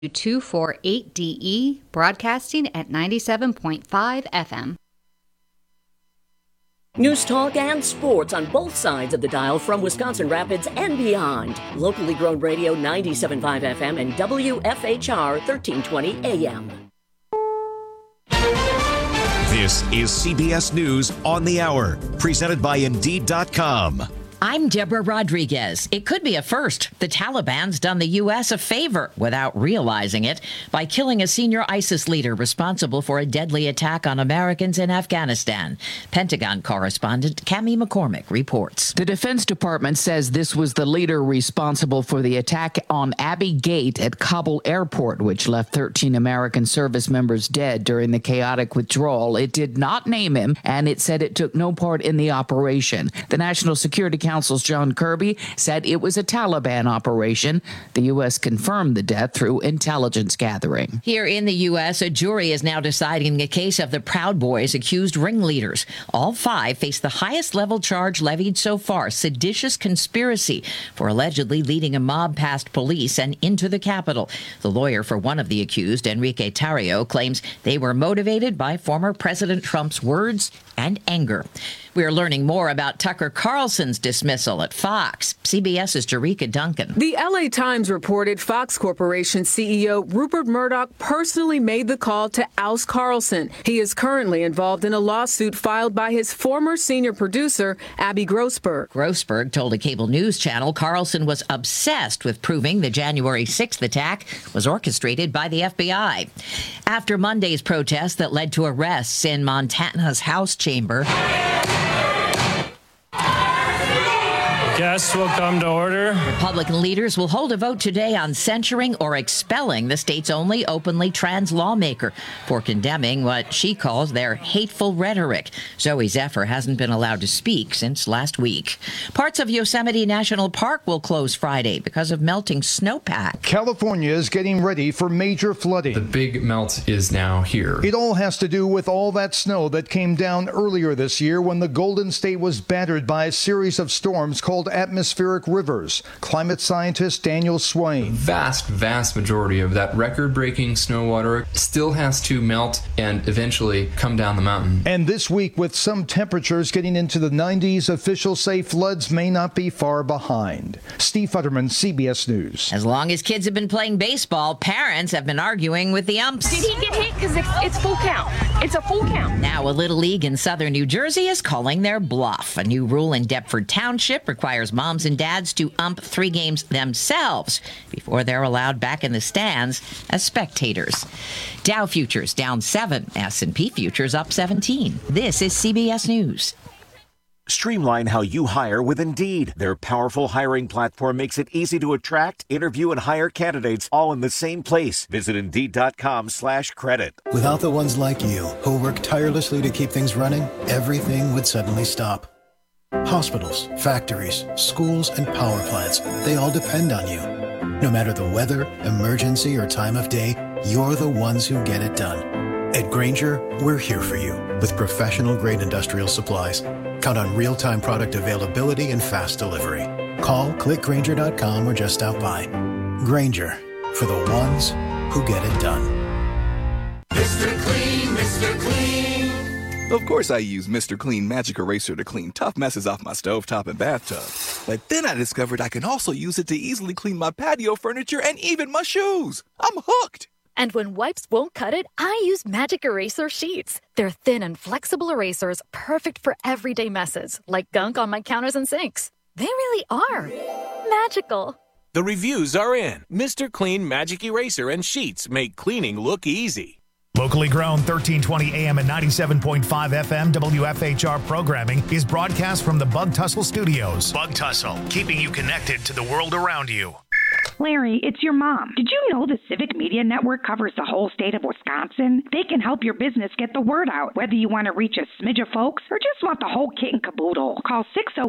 248DE, broadcasting at 97.5 FM. News talk and sports on both sides of the dial from Wisconsin Rapids and beyond. Locally grown radio 97.5 FM and WFHR 1320 AM. This is CBS News on the Hour, presented by Indeed.com. I'm Deborah Rodriguez. It could be a first. The Taliban's done the U.S. a favor without realizing it by killing a senior ISIS leader responsible for a deadly attack on Americans in Afghanistan. Pentagon correspondent Cammie McCormick reports. The Defense Department says this was the leader responsible for the attack on Abbey Gate at Kabul Airport, which left 13 American service members dead during the chaotic withdrawal. It did not name him, and it said it took no part in the operation. The National Security Council's John Kirby said it was a Taliban operation. The U.S. confirmed the death through intelligence gathering. Here in the U.S., a jury is now deciding the case of the Proud Boys accused ringleaders. All 5 face the highest level charge levied so far, seditious conspiracy for allegedly leading a mob past police and into the Capitol. The lawyer for one of the accused, Enrique Tarrio, claims they were motivated by former President Trump's words and anger. We are learning more about Tucker Carlson's dismissal at Fox. CBS's Jerika Duncan. The LA Times reported Fox Corporation CEO Rupert Murdoch personally made the call to oust Carlson. He is currently involved in a lawsuit filed by his former senior producer, Abby Grossberg. Grossberg told a cable news channel Carlson was obsessed with proving the January 6th attack was orchestrated by the FBI. After Monday's protest that led to arrests in Montana's House chamber, Guests will come to order. Republican leaders will hold a vote today on censuring or expelling the state's only openly trans lawmaker for condemning what she calls their hateful rhetoric. Zoe Zephyr hasn't been allowed to speak since last week. Parts of Yosemite National Park will close Friday because of melting snowpack. California is getting ready for major flooding. The big melt is now here. It all has to do with all that snow that came down earlier this year when the Golden State was battered by a series of storms called atmospheric rivers. Climate scientist Daniel Swain. The vast majority of that record-breaking snow water still has to melt and eventually come down the mountain. And this week, with some temperatures getting into the 90s, officials say floods may not be far behind. Steve Futterman, CBS News. As long as kids have been playing baseball, parents have been arguing with the umps. Did he get hit? Because it's full count. It's a full count. Now a Little League in southern New Jersey is calling their bluff. A new rule in Deptford Township requires moms and dads to ump 3 games themselves before they're allowed back in the stands as spectators. Dow futures down 7, S&P futures up 17. This is CBS News. Streamline how you hire with Indeed. Their powerful hiring platform makes it easy to attract, interview, and hire candidates all in the same place. Visit Indeed.com/credit. Without the ones like you who work tirelessly to keep things running, everything would suddenly stop. Hospitals, factories, schools, and power plants, they all depend on you. No matter the weather, emergency, or time of day, you're the ones who get it done. At Grainger, we're here for you with professional-grade industrial supplies. Count on real-time product availability and fast delivery. Call, click Grainger.com, or just stop by. Grainger, for the ones who get it done. Mr. Clean, Mr. Clean. Of course I use Mr. Clean Magic Eraser to clean tough messes off my stovetop and bathtub. But then I discovered I can also use it to easily clean my patio furniture and even my shoes. I'm hooked. And when wipes won't cut it, I use Magic Eraser Sheets. They're thin and flexible erasers, perfect for everyday messes, like gunk on my counters and sinks. They really are magical. The reviews are in. Mr. Clean Magic Eraser and Sheets make cleaning look easy. Locally grown 1320 AM and 97.5 FM WFHR programming is broadcast from the Bug Tussle Studios. Bug Tussle, keeping you connected to the world around you. Larry, it's your mom. Did you know the Civic Media Network covers the whole state of Wisconsin? They can help your business get the word out, whether you want to reach a smidge of folks or just want the whole kit and caboodle. Call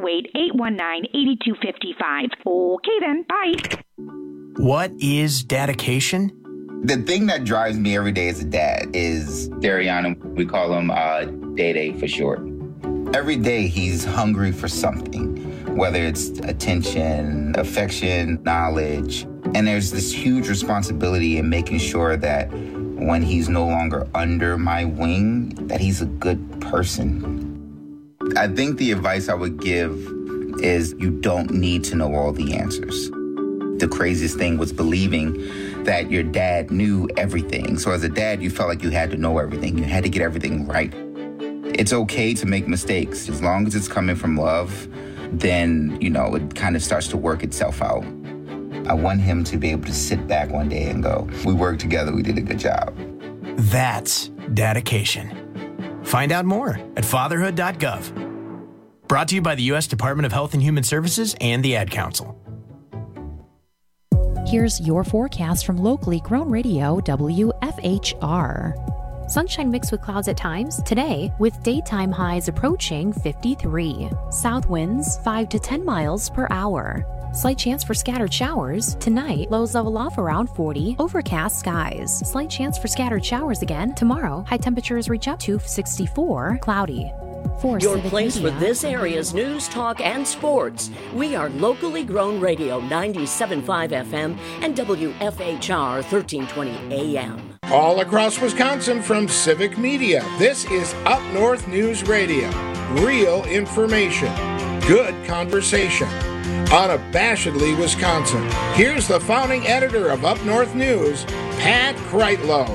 608-819-8255. Okay then, bye. What is dedication? The thing that drives me every day as a dad is Dariana. We call him Day-Day for short. Every day he's hungry for something, whether it's attention, affection, knowledge. And there's this huge responsibility in making sure that when he's no longer under my wing, that he's a good person. I think the advice I would give is you don't need to know all the answers. The craziest thing was believing that your dad knew everything. So as a dad, you felt like you had to know everything. You had to get everything right. It's okay to make mistakes. As long as it's coming from love, then, it kind of starts to work itself out. I want him to be able to sit back one day and go, we worked together, we did a good job. That's dedication. Find out more at fatherhood.gov. Brought to you by the U.S. Department of Health and Human Services and the Ad Council. Here's your forecast from locally grown radio WFHR. Sunshine mixed with clouds at times today, with daytime highs approaching 53. South winds 5 to 10 miles per hour. Slight chance for scattered showers. Tonight, lows level off around 40. Overcast skies. Slight chance for scattered showers again. Tomorrow, high temperatures reach up to 64. Cloudy. For Your Civic place Media, for this area's news, talk, and sports. We are locally grown radio 97.5 FM and WFHR 1320 AM. All across Wisconsin from Civic Media, this is Up North News Radio. Real information. Good conversation. Unabashedly Wisconsin. Here's the founding editor of Up North News, Pat Kreitlow.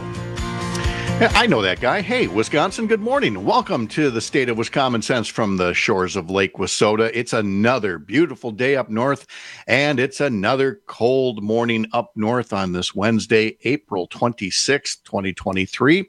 I know that guy. Hey, Wisconsin, good morning. Welcome to the state of Wisconsin Sense from the shores of Lake Wissota. It's another beautiful day up north, and it's another cold morning up north on this Wednesday, April 26th, 2023.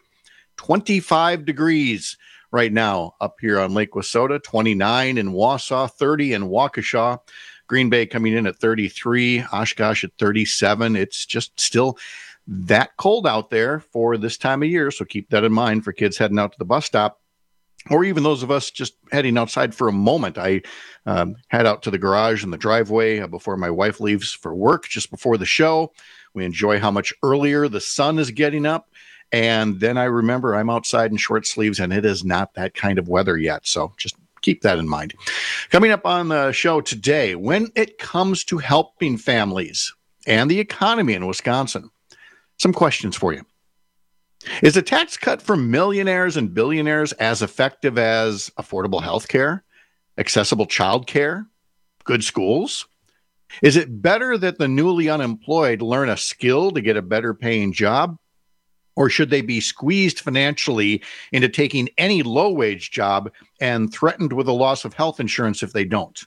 25 degrees right now up here on Lake Wissota, 29 in Wausau, 30 in Waukesha. Green Bay coming in at 33, Oshkosh at 37. It's just still that cold out there for this time of year, so keep that in mind for kids heading out to the bus stop, or even those of us just heading outside for a moment. I head out to the garage and the driveway before my wife leaves for work, just before the show. We enjoy how much earlier the sun is getting up, and then I remember I'm outside in short sleeves, and it is not that kind of weather yet, so just keep that in mind. Coming up on the show today, when it comes to helping families and the economy in Wisconsin, some questions for you. Is a tax cut for millionaires and billionaires as effective as affordable health care, accessible child care, good schools? Is it better that the newly unemployed learn a skill to get a better paying job? Or should they be squeezed financially into taking any low-wage job and threatened with a loss of health insurance if they don't?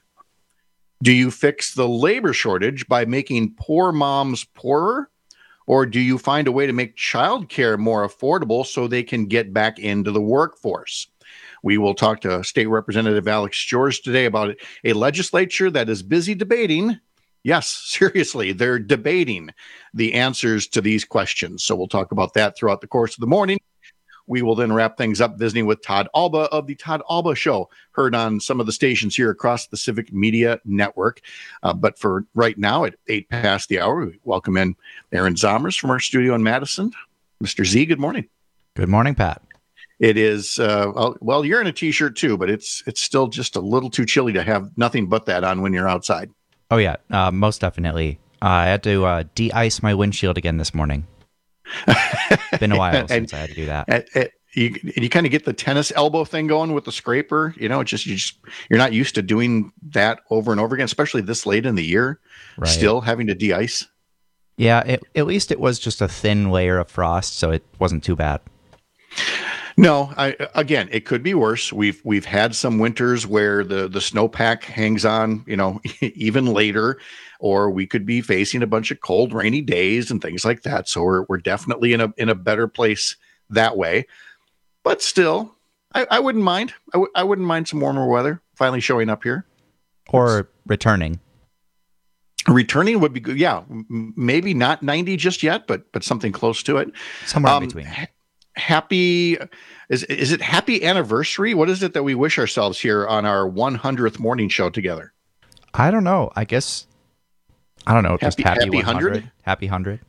Do you fix the labor shortage by making poor moms poorer? Or do you find a way to make childcare more affordable so they can get back into the workforce? We will talk to State Representative Alex George today about a legislature that is busy debating. Yes, seriously, they're debating the answers to these questions. So we'll talk about that throughout the course of the morning. We will then wrap things up visiting with Todd Alba of the Todd Alba Show, heard on some of the stations here across the Civic Media Network. But for right now, at 8 past the hour, we welcome in Aaron Zomers from our studio in Madison. Mr. Z, good morning. Good morning, Pat. It is, well, you're in a T-shirt too, but it's still just a little too chilly to have nothing but that on when you're outside. Oh, yeah, most definitely. I had to de-ice my windshield again this morning. Been a while since I had to do that. You kind of get the tennis elbow thing going with the scraper. You're not used to doing that over and over again, especially this late in the year. Right. Still having to de-ice. Yeah, at least it was just a thin layer of frost, so it wasn't too bad. No, again, it could be worse. We've had some winters where the snowpack hangs on, even later, or we could be facing a bunch of cold, rainy days and things like that. So we're definitely in a better place that way. But still, I wouldn't mind. I wouldn't mind some warmer weather finally showing up here, or returning. Returning would be good. Yeah, maybe not 90 just yet, but something close to it. Somewhere in between. Happy, is it happy anniversary? What is it that we wish ourselves here on our 100th morning show together? I don't know. I guess, I don't know. Just happy 100? Happy 100?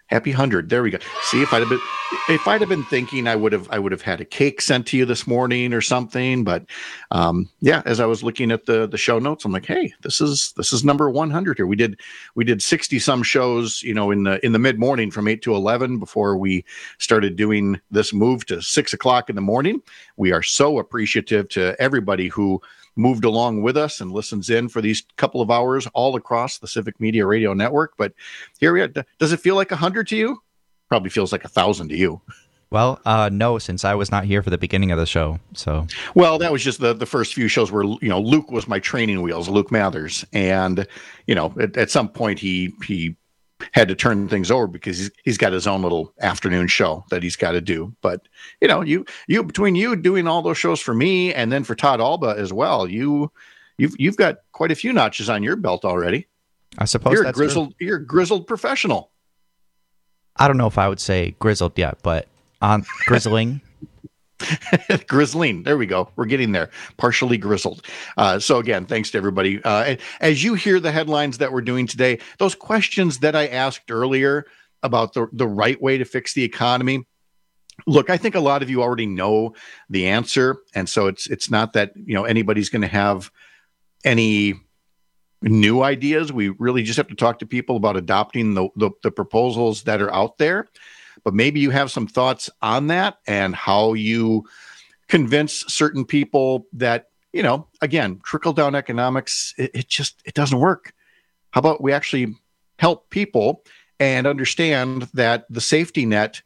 Happy 100. There we go. See, if I'd have been thinking, I would have had a cake sent to you this morning or something. But as I was looking at the show notes, I'm like, hey, this is number 100 here. We did 60 some shows, in the mid morning from 8 to 11 before we started doing this move to 6 o'clock in the morning. We are so appreciative to everybody who moved along with us and listens in for these couple of hours all across the Civic Media Radio Network. But here we are. Does it feel like 100 to you? Probably feels like 1,000 to you. Well, no, since I was not here for the beginning of the show. So, well, that was just the first few shows where, Luke was my training wheels, Luke Mathers. And, at some point he had to turn things over because he's got his own little afternoon show that he's got to do. But, you between you doing all those shows for me and then for Todd Alba as well, you've got quite a few notches on your belt already. I suppose you're a grizzled professional. I don't know if I would say grizzled yet, but on grizzling. Grizzling. There we go. We're getting there. Partially grizzled. So again, thanks to everybody. As you hear the headlines that we're doing today, those questions that I asked earlier about the right way to fix the economy. Look, I think a lot of you already know the answer. And so it's not that, anybody's going to have any new ideas. We really just have to talk to people about adopting the proposals that are out there. But maybe you have some thoughts on that and how you convince certain people that, again, trickle-down economics, it doesn't work. How about we actually help people and understand that the safety net,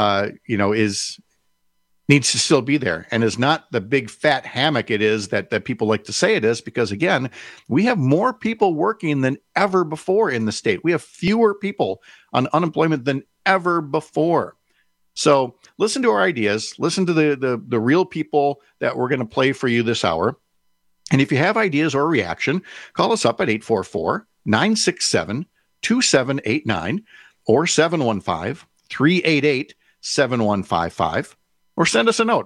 needs to still be there and is not the big fat hammock it is that people like to say it is, because again, we have more people working than ever before in the state. We have fewer people on unemployment than ever before. So listen to our ideas, listen to the real people that we're going to play for you this hour. And if you have ideas or reaction, call us up at 844-967-2789 or 715-388-7155. Or send us a note,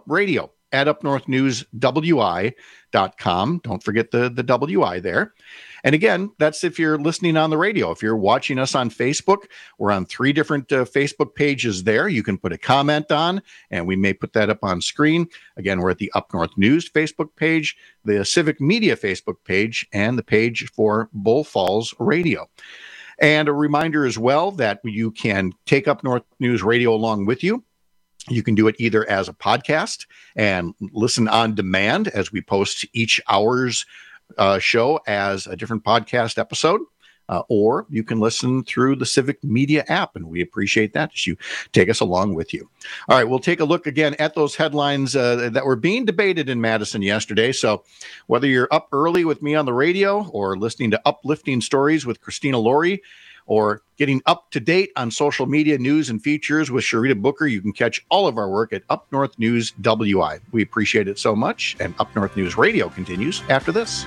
radio@upnorthnewswi.com. Don't forget the WI there. And again, that's if you're listening on the radio. If you're watching us on Facebook, we're on 3 different Facebook pages there. You can put a comment on, and we may put that up on screen. Again, we're at the Up North News Facebook page, the Civic Media Facebook page, and the page for Bull Falls Radio. And a reminder as well that you can take Up North News Radio along with you. You can do it either as a podcast and listen on demand as we post each hour's show as a different podcast episode, or you can listen through the Civic Media app, and we appreciate that as you take us along with you. All right, we'll take a look again at those headlines that were being debated in Madison yesterday. So whether you're up early with me on the radio or listening to Uplifting Stories with Christina Laurie, or getting up to date on social media news and features with Sharita Booker, you can catch all of our work at Up North News WI. We appreciate it so much, and Up North News Radio continues after this.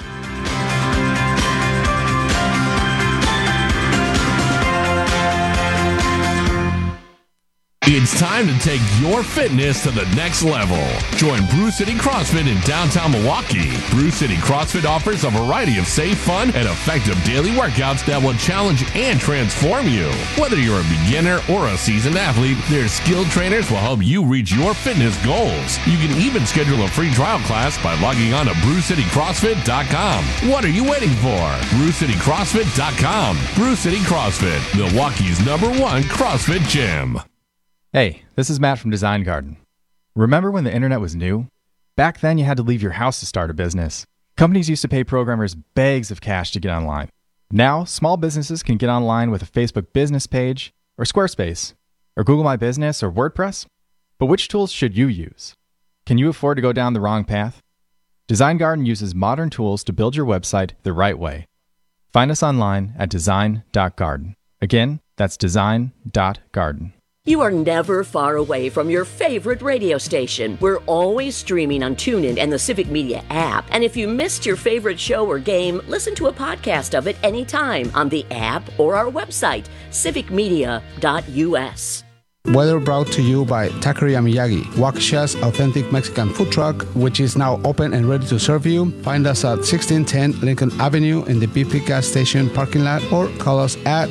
It's time to take your fitness to the next level. Join Brew City CrossFit in downtown Milwaukee. Brew City CrossFit offers a variety of safe, fun, and effective daily workouts that will challenge and transform you. Whether you're a beginner or a seasoned athlete, their skilled trainers will help you reach your fitness goals. You can even schedule a free trial class by logging on to BrewCityCrossFit.com. What are you waiting for? BrewCityCrossFit.com. Brew City CrossFit, Milwaukee's #1 CrossFit gym. Hey, this is Matt from Design Garden. Remember when the internet was new? Back then, you had to leave your house to start a business. Companies used to pay programmers bags of cash to get online. Now, small businesses can get online with a Facebook business page, or Squarespace, or Google My Business, or WordPress. But which tools should you use? Can you afford to go down the wrong path? Design Garden uses modern tools to build your website the right way. Find us online at design.garden. Again, that's design.garden. You are never far away from your favorite radio station. We're always streaming on TuneIn and the Civic Media app. And if you missed your favorite show or game, listen to a podcast of it anytime on the app or our website, civicmedia.us. Weather brought to you by Taqueria Miyagi, Waukesha's authentic Mexican food truck, which is now open and ready to serve you. Find us at 1610 Lincoln Avenue in the BP gas station parking lot, or call us at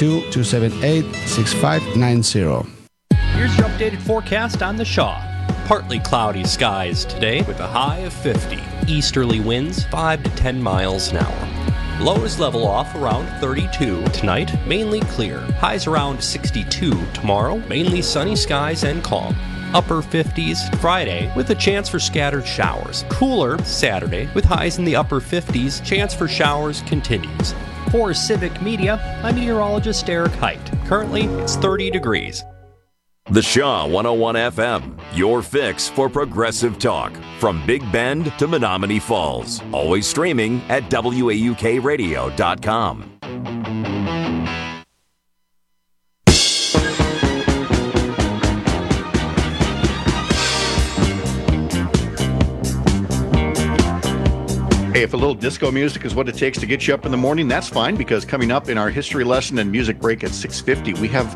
262-278-6590. Here's your updated forecast on the Shaw. Partly cloudy skies today with a high of 50. Easterly winds 5 to 10 miles an hour. Lows level off around 32 tonight, mainly clear. Highs around 62 tomorrow, mainly sunny skies and calm. Upper 50s Friday with a chance for scattered showers. Cooler Saturday with highs in the upper 50s. Chance for showers continues. For Civic Media, I'm meteorologist Eric Height. Currently, it's 30 degrees. The Shaw 101 FM, your fix for progressive talk. From Big Bend to Menominee Falls. Always streaming at WAUKradio.com. Hey, if a little disco music is what it takes to get you up in the morning, that's fine, because coming up in our history lesson and music break at 6:50, we have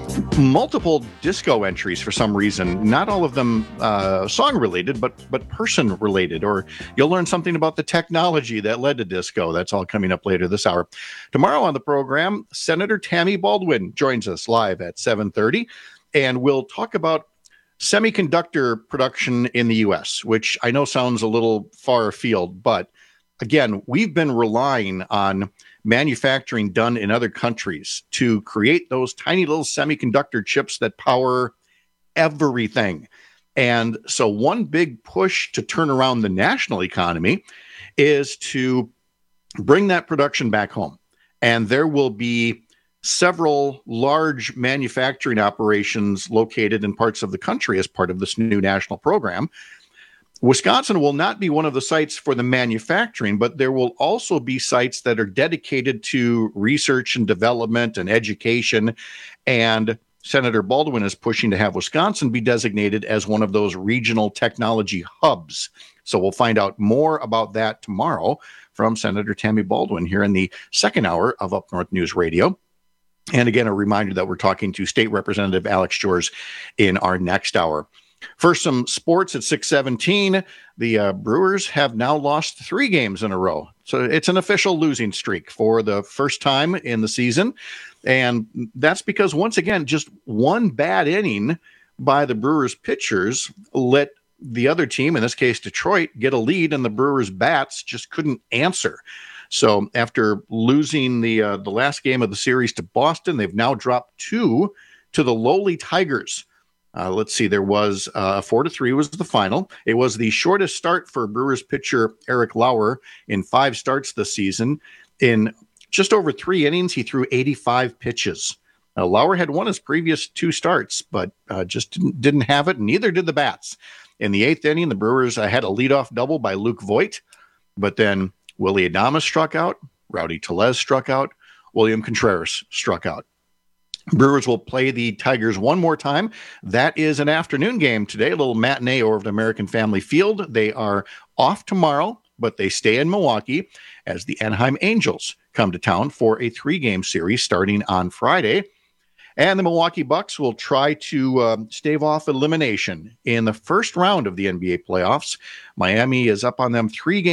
multiple disco entries for some reason. Not all of them song related, but person related. Or you'll learn something about the technology that led to disco. That's all coming up later this hour. Tomorrow on the program, Senator Tammy Baldwin joins us live at 7:30, and we'll talk about semiconductor production in the U.S., which I know sounds a little far afield, but again, we've been relying on manufacturing done in other countries to create those tiny little semiconductor chips that power everything. And so one big push to turn around the national economy is to bring that production back home. And there will be several large manufacturing operations located in parts of the country as part of this new national program. Wisconsin will not be one of the sites for the manufacturing, but there will also be sites that are dedicated to research and development and education. And Senator Baldwin is pushing to have Wisconsin be designated as one of those regional technology hubs. So we'll find out more about that tomorrow from Senator Tammy Baldwin here in the second hour of Up North News Radio. And again, a reminder that we're talking to State Representative Alex Jors in our next hour. First, some sports at 6:17. The Brewers have now lost 3 games in a row. So it's an official losing streak for the first time in the season. And that's because, once again, just one bad inning by the Brewers pitchers let the other team, in this case Detroit, get a lead, and the Brewers bats just couldn't answer. So after losing the last game of the series to Boston, they've now dropped 2 to the lowly Tigers. Let's see, there was 4-3 was the final. It was the shortest start for Brewers pitcher Eric Lauer in 5 starts this season. In just over 3 innings, he threw 85 pitches. Lauer had won his previous 2 starts, but just didn't have it, and neither did the bats. In the 8th inning, the Brewers had a leadoff double by Luke Voigt, but then Willie Adames struck out, Rowdy Tellez struck out, William Contreras struck out. Brewers will play the Tigers one more time. That is an afternoon game today, a little matinee over at American Family Field. They are off tomorrow, but they stay in Milwaukee as the Anaheim Angels come to town for a 3-game series starting on Friday. And the Milwaukee Bucks will try to stave off elimination in the first round of the NBA playoffs. Miami is up on them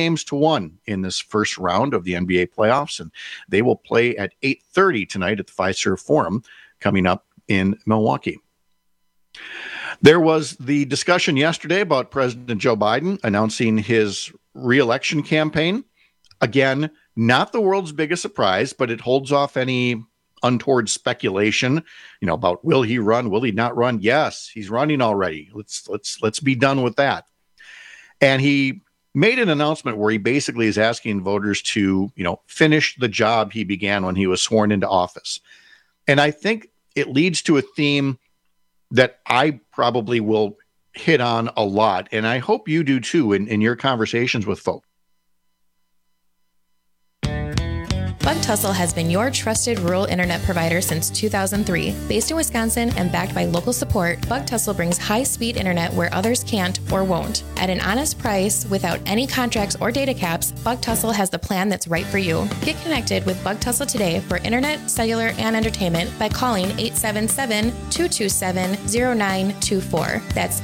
3-1 in this first round of the NBA playoffs, and they will play at 8:30 tonight at the Fiserv Forum coming up in Milwaukee. There was the discussion yesterday about President Joe Biden announcing his re-election campaign. Again, not the world's biggest surprise, but it holds off any untoward speculation, about will he run, will he not run? Yes, he's running already. Let's be done with that. And he made an announcement where he basically is asking voters to, finish the job he began when he was sworn into office. And I think it leads to a theme that I probably will hit on a lot, and I hope you do too in your conversations with folks. Bug Tussle has been your trusted rural internet provider since 2003. Based in Wisconsin and backed by local support, Bug Tussle brings high-speed internet where others can't or won't. At an honest price, without any contracts or data caps, Bug Tussle has the plan that's right for you. Get connected with Bug Tussle today for internet, cellular, and entertainment by calling 877-227-0924. That's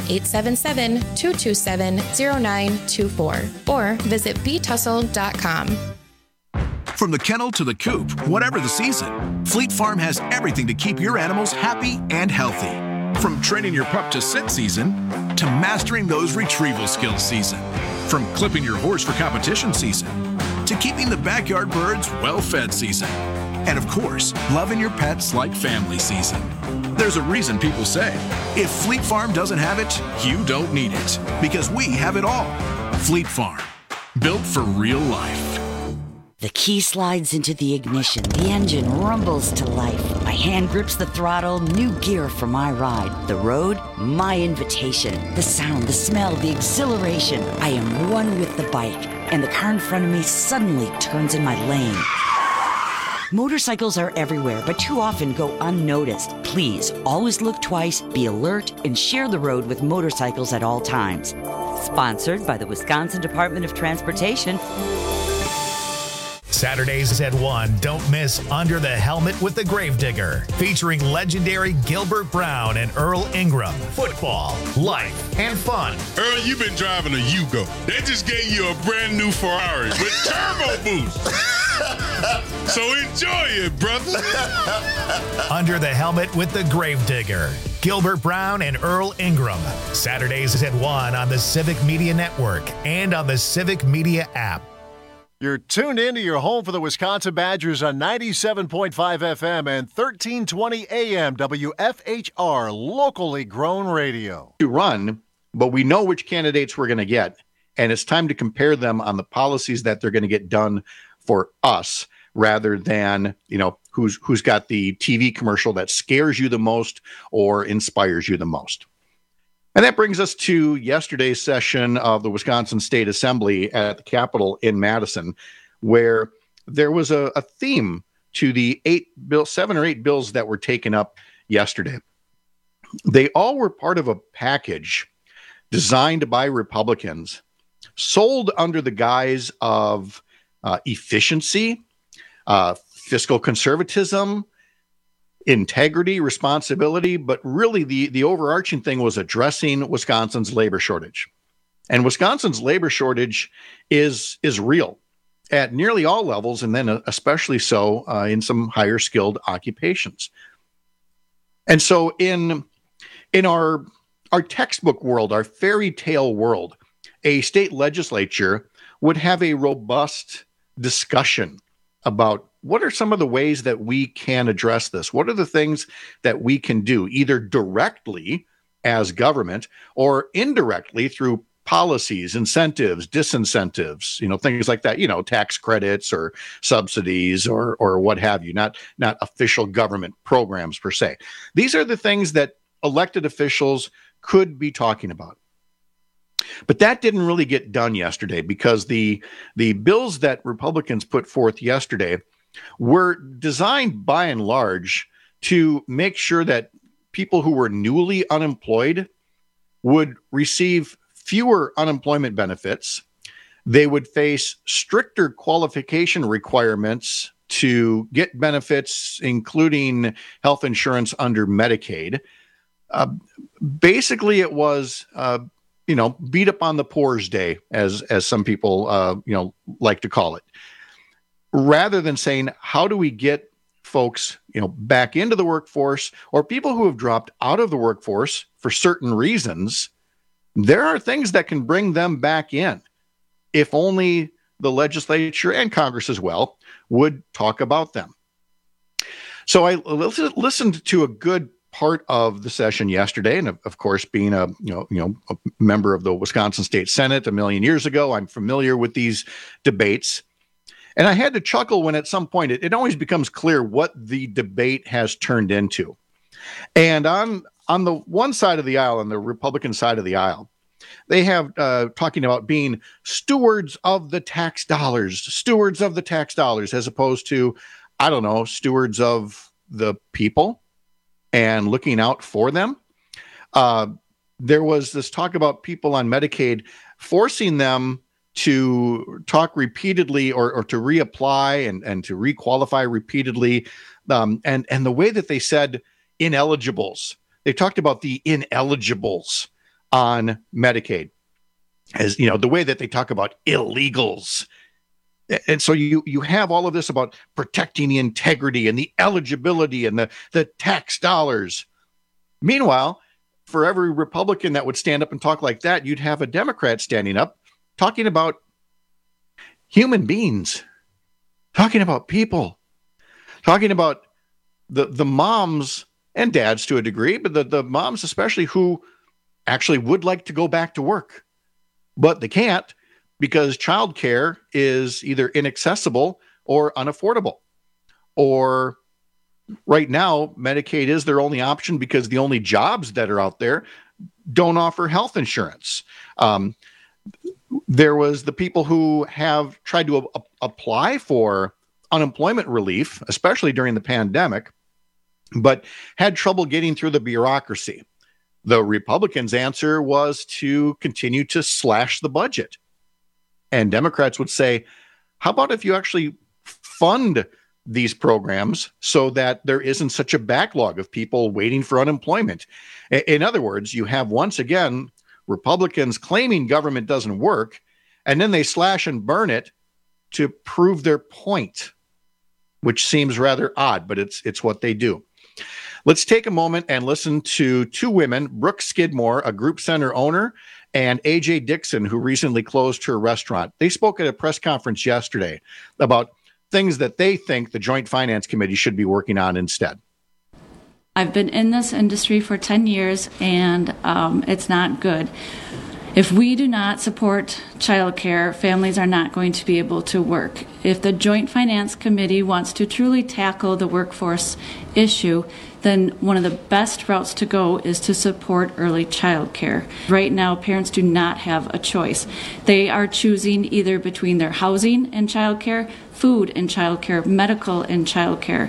877-227-0924. Or visit btussle.com. From the kennel to the coop, whatever the season, Fleet Farm has everything to keep your animals happy and healthy. From training your pup to sit season, to mastering those retrieval skills season. From clipping your horse for competition season, to keeping the backyard birds well-fed season. And of course, loving your pets like family season. There's a reason people say, if Fleet Farm doesn't have it, you don't need it. Because we have it all. Fleet Farm, built for real life. The key slides into the ignition. The engine rumbles to life. My hand grips the throttle. New gear for my ride. The road, my invitation. The sound, the smell, the exhilaration. I am one with the bike. And the car in front of me suddenly turns in my lane. Motorcycles are everywhere, but too often go unnoticed. Please, always look twice, be alert, and share the road with motorcycles at all times. Sponsored by the Wisconsin Department of Transportation. Saturdays at 1, don't miss Under the Helmet with the Gravedigger, featuring legendary Gilbert Brown and Earl Ingram. Football, life, and fun. Earl, you've been driving a Yugo. They just gave you a brand new Ferrari with turbo boost. So enjoy it, brother. Under the Helmet with the Gravedigger, Gilbert Brown and Earl Ingram. Saturdays at 1 on the Civic Media Network and on the Civic Media app. You're tuned into your home for the Wisconsin Badgers on 97.5 FM and 1320 AM WFHR, locally grown radio. To run, but we know which candidates we're going to get, and it's time to compare them on the policies that they're going to get done for us, rather than, who's got the TV commercial that scares you the most or inspires you the most. And that brings us to yesterday's session of the Wisconsin State Assembly at the Capitol in Madison, where there was a theme to the 7 or 8 bills that were taken up yesterday. They all were part of a package designed by Republicans, sold under the guise of efficiency, fiscal conservatism, integrity, responsibility, but really the overarching thing was addressing Wisconsin's labor shortage. And Wisconsin's labor shortage is real at nearly all levels, and then especially so in some higher skilled occupations. And so in our textbook world, our fairy tale world, a state legislature would have a robust discussion about what are some of the ways that we can address this? What are the things that we can do, either directly as government or indirectly through policies, incentives, disincentives, things like that, tax credits or subsidies or what have you, not official government programs per se. These are the things that elected officials could be talking about. But that didn't really get done yesterday because the bills that Republicans put forth yesterday were designed by and large to make sure that people who were newly unemployed would receive fewer unemployment benefits. They would face stricter qualification requirements to get benefits, including health insurance under Medicaid. Basically, it was beat up on the poor's day, as some people like to call it, rather than saying, how do we get folks back into the workforce, or people who have dropped out of the workforce for certain reasons. There are things that can bring them back in if only the legislature and Congress as well would talk about them. So I listened to a good part of the session yesterday, and of course, being a member of the Wisconsin State Senate a million years ago, I'm familiar with these debates. And I had to chuckle when at some point it always becomes clear what the debate has turned into. And on the one side of the aisle, on the Republican side of the aisle, They have talking about being stewards of the tax dollars, as opposed to, I don't know, stewards of the people and looking out for them. There was this talk about people on Medicaid forcing them to talk repeatedly or to reapply and to requalify repeatedly. And the way that they said ineligibles, they talked about the ineligibles on Medicaid as, you know, the way that they talk about illegals. And so you have all of this about protecting the integrity and the eligibility and the tax dollars. Meanwhile, for every Republican that would stand up and talk like that, you'd have a Democrat standing up talking about human beings, talking about people, talking about the moms and dads to a degree, but the moms especially who actually would like to go back to work, but they can't because childcare is either inaccessible or unaffordable. Or right now, Medicaid is their only option because the only jobs that are out there don't offer health insurance. There was the people who have tried to apply for unemployment relief, especially during the pandemic, but had trouble getting through the bureaucracy. The Republicans' answer was to continue to slash the budget. And Democrats would say, how about if you actually fund these programs so that there isn't such a backlog of people waiting for unemployment? In other words, you have once again Republicans claiming government doesn't work, and then they slash and burn it to prove their point, which seems rather odd, but it's what they do. Let's take a moment and listen to two women, Brooke Skidmore, a group center owner, and AJ Dixon, who recently closed her restaurant. They spoke at a press conference yesterday about things that they think the Joint Finance Committee should be working on instead. I've been in this industry for 10 years, and it's not good. If we do not support childcare, families are not going to be able to work. If the Joint Finance Committee wants to truly tackle the workforce issue, then one of the best routes to go is to support early childcare. Right now, parents do not have a choice. They are choosing either between their housing and childcare, food and childcare, medical and childcare.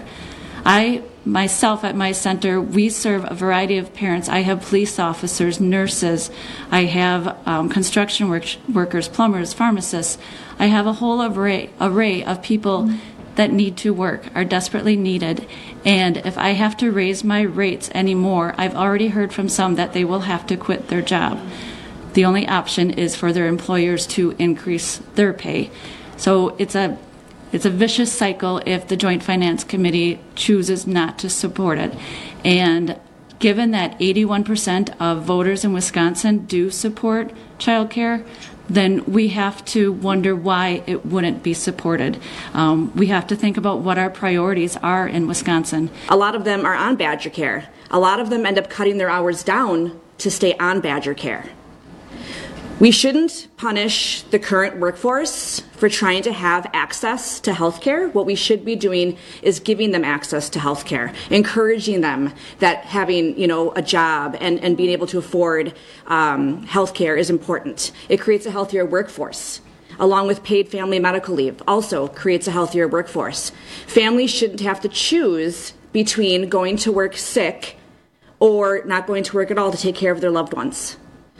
Myself at my center, we serve a variety of parents. I have police officers, nurses, I have construction workers, plumbers, pharmacists. I have a whole array of people that need to work, are desperately needed. And if I have to raise my rates anymore, I've already heard from some that they will have to quit their job. The only option is for their employers to increase their pay. So it's a vicious cycle if the Joint Finance Committee chooses not to support it. And given that 81% of voters in Wisconsin do support childcare, then we have to wonder why it wouldn't be supported. We have to think about what our priorities are in Wisconsin. A lot of them are on Badger Care. A lot of them end up cutting their hours down to stay on Badger Care. We shouldn't punish the current workforce for trying to have access to health care. What we should be doing is giving them access to health care, encouraging them that having, a job and being able to afford health care is important. It creates a healthier workforce. Along with paid family medical leave, also creates a healthier workforce. Families shouldn't have to choose between going to work sick or not going to work at all to take care of their loved ones.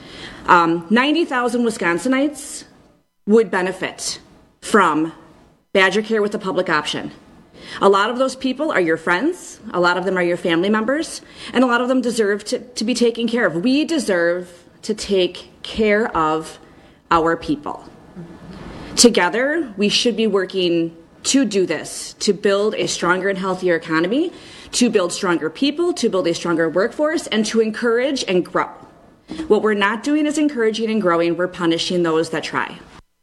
90,000 Wisconsinites would benefit from Badger Care with a public option. A lot of those people are your friends, a lot of them are your family members, and a lot of them deserve to be taken care of. We deserve to take care of our people. Together, we should be working to do this, to build a stronger and healthier economy, to build stronger people, to build a stronger workforce, and to encourage and grow. What we're not doing is encouraging and growing. We're punishing those that try.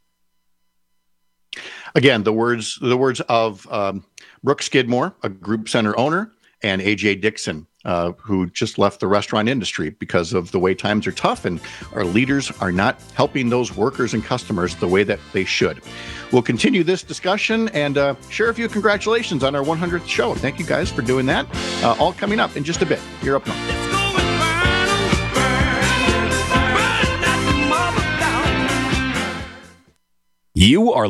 Again, the words of Brooke Skidmore, a group center owner, and AJ Dixon, who just left the restaurant industry because of the way times are tough and our leaders are not helping those workers and customers the way that they should. We'll continue this discussion and share a few congratulations on our 100th show. Thank you guys for doing that. All coming up in just a bit. You're up north. You are...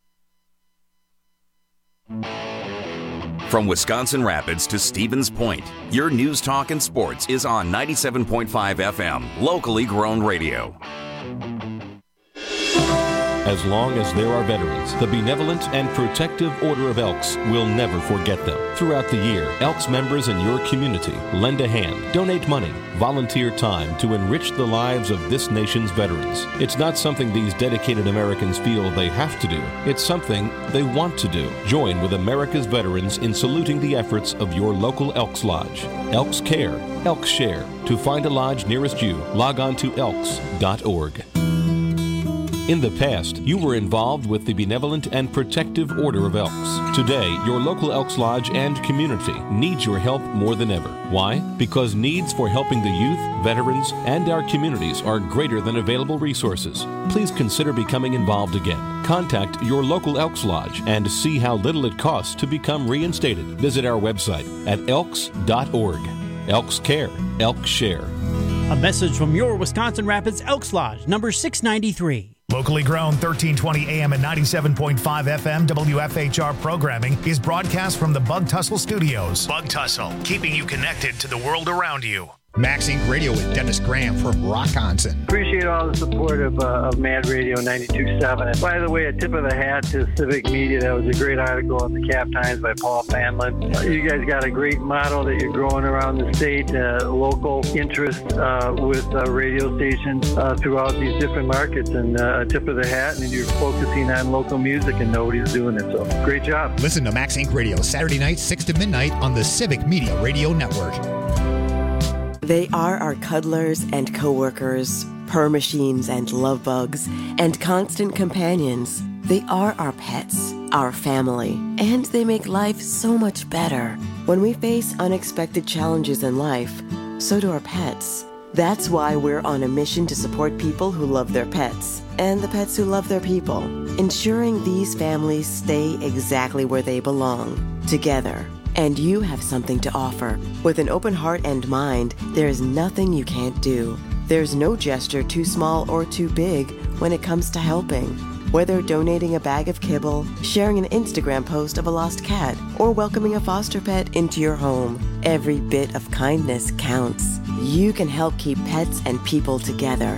From Wisconsin Rapids to Stevens Point, your news, talk, and sports is on 97.5 FM, locally grown radio. As long as there are veterans, the Benevolent and Protective Order of Elks will never forget them. Throughout the year, Elks members in your community lend a hand, donate money, volunteer time to enrich the lives of this nation's veterans. It's not something these dedicated Americans feel they have to do. It's something they want to do. Join with America's veterans in saluting the efforts of your local Elks Lodge. Elks Care, Elks Share. To find a lodge nearest you, log on to elks.org. In the past, you were involved with the Benevolent and Protective Order of Elks. Today, your local Elks Lodge and community needs your help more than ever. Why? Because needs for helping the youth, veterans, and our communities are greater than available resources. Please consider becoming involved again. Contact your local Elks Lodge and see how little it costs to become reinstated. Visit our website at elks.org. Elks Care, Elks Share. A message from your Wisconsin Rapids Elks Lodge, number 693. Locally grown 1320 AM and 97.5 FM WFHR programming is broadcast from the Bug Tussle Studios. Bug Tussle, keeping you connected to the world around you. Max Inc. Radio with Dennis Graham from Rockonson. Appreciate all the support of Mad Radio 92.7. And by the way, a tip of the hat to Civic Media. That was a great article in the Cap Times by Paul Fanlin. You guys got a great model that you're growing around the state, local interest with radio stations throughout these different markets. And a tip of the hat, and you're focusing on local music, and nobody's doing it. So great job. Listen to Max Inc. Radio Saturday night, 6 to midnight on the Civic Media Radio Network. They are our cuddlers and coworkers, purr machines and love bugs, and constant companions. They are our pets, our family, and they make life so much better. When we face unexpected challenges in life, so do our pets. That's why we're on a mission to support people who love their pets, and the pets who love their people, ensuring these families stay exactly where they belong, together. And you have something to offer. With an open heart and mind, there is nothing you can't do. There's no gesture too small or too big when it comes to helping. Whether donating a bag of kibble, sharing an Instagram post of a lost cat, or welcoming a foster pet into your home, every bit of kindness counts. You can help keep pets and people together.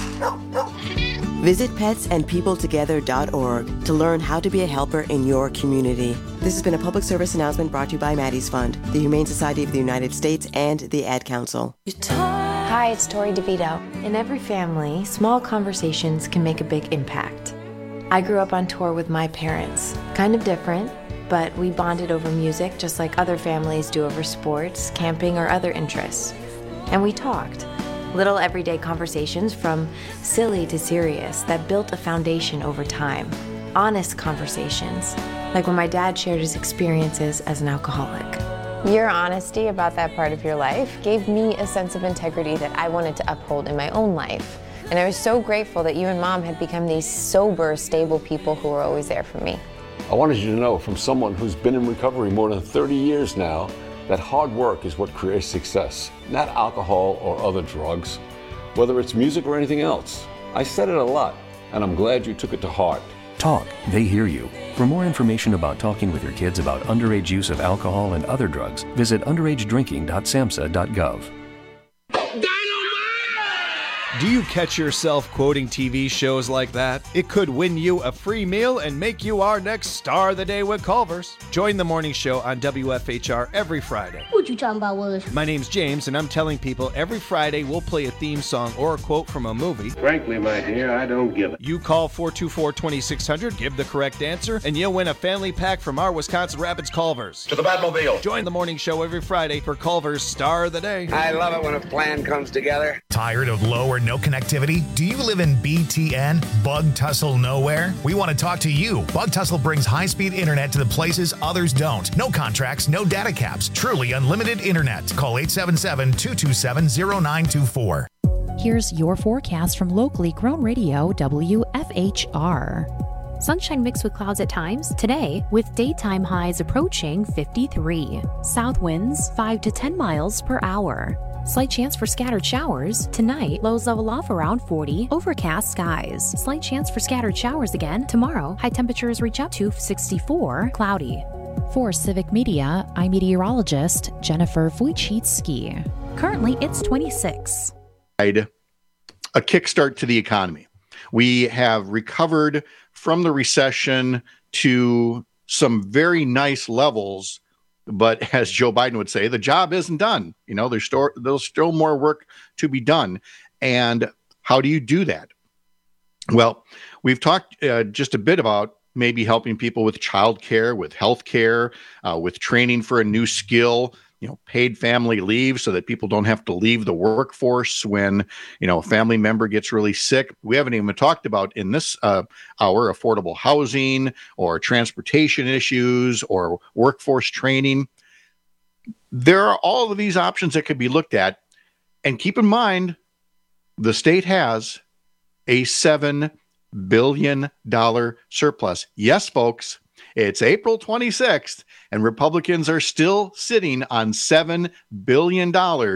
Visit petsandpeopletogether.org to learn how to be a helper in your community. This has been a public service announcement brought to you by Maddie's Fund, the Humane Society of the United States, and the Ad Council. Hi, it's Tori DeVito. In every family, small conversations can make a big impact. I grew up on tour with my parents. Kind of different, but we bonded over music just like other families do over sports, camping, or other interests. And we talked. Little everyday conversations from silly to serious that built a foundation over time. Honest conversations, like when my dad shared his experiences as an alcoholic. Your honesty about that part of your life gave me a sense of integrity that I wanted to uphold in my own life. And I was so grateful that you and Mom had become these sober, stable people who were always there for me. I wanted you to know from someone who's been in recovery more than 30 years now that hard work is what creates success, not alcohol or other drugs, whether it's music or anything else. I said it a lot, and I'm glad you took it to heart. Talk, they hear you. For more information about talking with your kids about underage use of alcohol and other drugs, visit underagedrinking.samhsa.gov. Do you catch yourself quoting TV shows like that? It could win you a free meal and make you our next Star of the Day with Culver's. Join the morning show on WFHR every Friday. What you talking about, Willis? My name's James, and I'm telling people every Friday we'll play a theme song or a quote from a movie. Frankly, my dear, I don't give it. You call 424-2600, give the correct answer, and you'll win a family pack from our Wisconsin Rapids Culver's. To the Batmobile. Join the morning show every Friday for Culver's Star of the Day. I love it when a plan comes together. Tired of low or no connectivity? Do you live in BTN? Bug Tussle nowhere? We want to talk to you. Bug Tussle brings high-speed internet to the places others don't. No contracts, no data caps. Truly unlimited internet. Call 877-227-0924. Here's your forecast from locally grown radio WFHR. Sunshine mixed with clouds at times today, with daytime highs approaching 53. South winds 5 to 10 miles per hour. Slight chance for scattered showers. Tonight, lows level off around 40. Overcast skies. Slight chance for scattered showers again. Tomorrow, high temperatures reach up to 64. Cloudy. For Civic Media, I'm meteorologist Jennifer Wojcicki. Currently, it's 26. A kickstart to the economy. We have recovered from the recession to some very nice levels, but as Joe Biden would say, the job isn't done. There's still more work to be done. And how do you do that? Well, we've talked just a bit about maybe helping people with childcare, with healthcare, with training for a new skill, paid family leave so that people don't have to leave the workforce when, a family member gets really sick. We haven't even talked about in this hour affordable housing or transportation issues or workforce training. There are all of these options that could be looked at. And keep in mind, the state has a $7 billion surplus. Yes, folks, it's April 26th, and Republicans are still sitting on $7 billion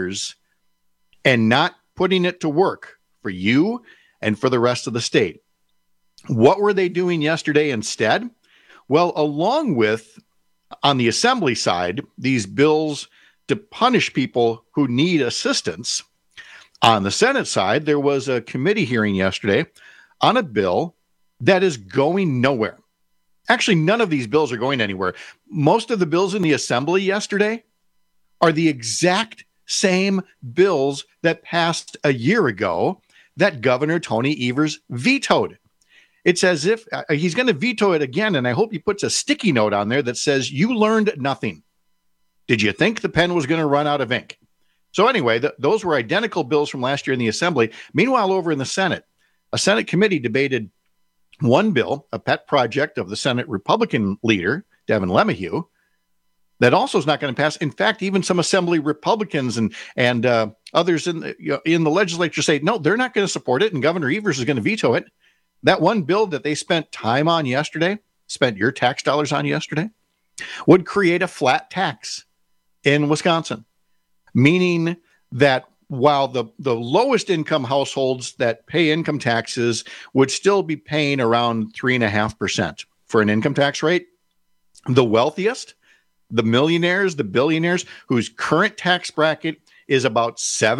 and not putting it to work for you and for the rest of the state. What were they doing yesterday instead? Well, along with, on the Assembly side, these bills to punish people who need assistance, on the Senate side, there was a committee hearing yesterday on a bill that is going nowhere. Actually, none of these bills are going anywhere. Most of the bills in the Assembly yesterday are the exact same bills that passed a year ago that Governor Tony Evers vetoed. It's as if he's going to veto it again, and I hope he puts a sticky note on there that says, "You learned nothing. Did you think the pen was going to run out of ink?" So anyway, those were identical bills from last year in the Assembly. Meanwhile, over in the Senate, a Senate committee debated one bill, a pet project of the Senate Republican leader, Devin LeMahieu, that also is not going to pass. In fact, even some Assembly Republicans and others in the legislature say, no, they're not going to support it, and Governor Evers is going to veto it. That one bill that they spent time on yesterday, spent your tax dollars on yesterday, would create a flat tax in Wisconsin, meaning that while the lowest income households that pay income taxes would still be paying around 3.5% for an income tax rate, the wealthiest, the millionaires, the billionaires whose current tax bracket is about